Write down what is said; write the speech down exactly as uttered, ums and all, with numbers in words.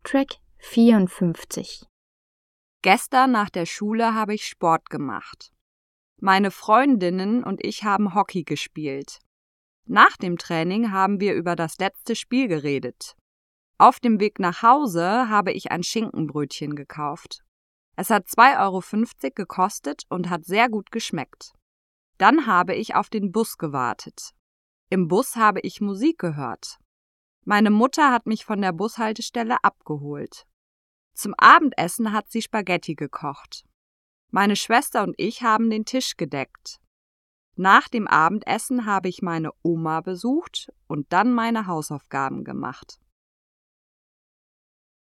Track vierundfünfzig. Gestern nach der Schule habe ich Sport gemacht. Meine Freundinnen und ich haben Hockey gespielt. Nach dem Training haben wir über das letzte Spiel geredet. Auf dem Weg nach Hause habe ich ein Schinkenbrötchen gekauft. Es hat zwei Euro fünfzig gekostet und hat sehr gut geschmeckt. Dann habe ich auf den Bus gewartet. Im Bus habe ich Musik gehört. Meine Mutter hat mich von der Bushaltestelle abgeholt. Zum Abendessen hat sie Spaghetti gekocht. Meine Schwester und ich haben den Tisch gedeckt. Nach dem Abendessen habe ich meine Oma besucht und dann meine Hausaufgaben gemacht.